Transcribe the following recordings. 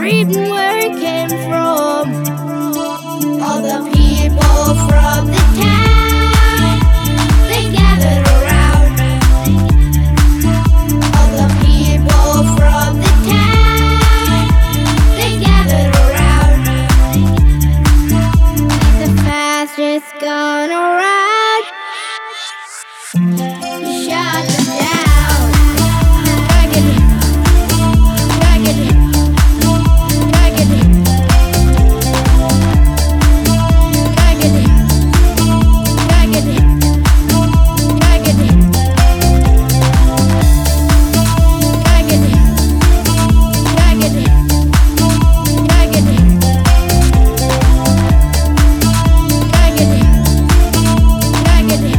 even where it came from. All the people from the town, they gathered around. All the people from the town, they gathered around. He's the fastest gun around. Shut them down. Raggedy, raggedy, raggedy, raggedy, raggedy, raggedy, raggedy, raggedy, raggedy, raggedy, raggedy.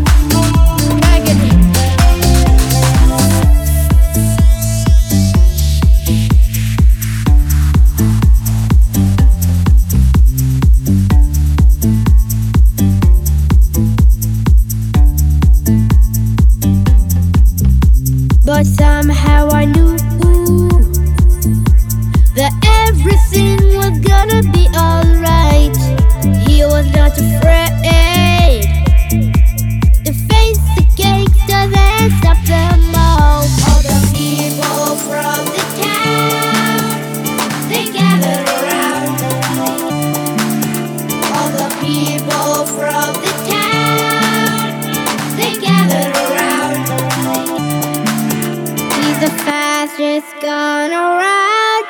But somehow I knew that everything was gonna be alright. He was not afraid to face the gangsters and stop them all. All the people from the town, they gathered around. All the people from the town, they gathered around. He's the fastest gun around.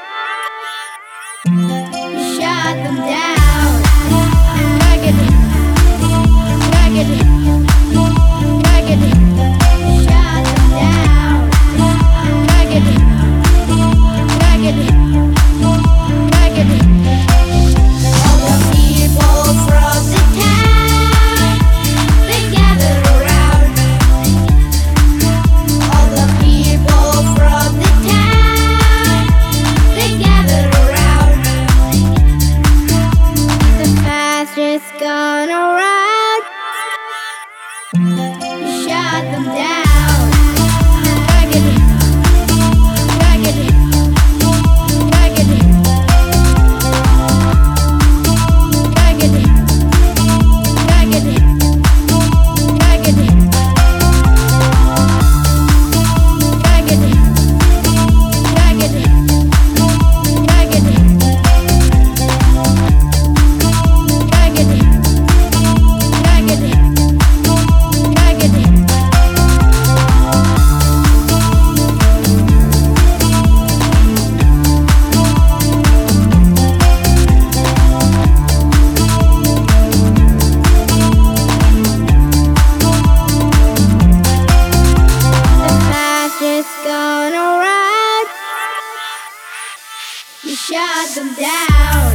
Shut them down. Raggedy, raggedy, raggedy. Shut them down. Raggedy, raggedy, raggedy. All the people from the town, they gathered around. All the people from the town, they gathered around. He's the fastest gun around. Shut them down. Raggedy, raggedy, raggedy, raggedy, raggedy, raggedy, raggedy, raggedy, raggedy, raggedy, raggedy, raggedy. The fastest gun around. You shut them down.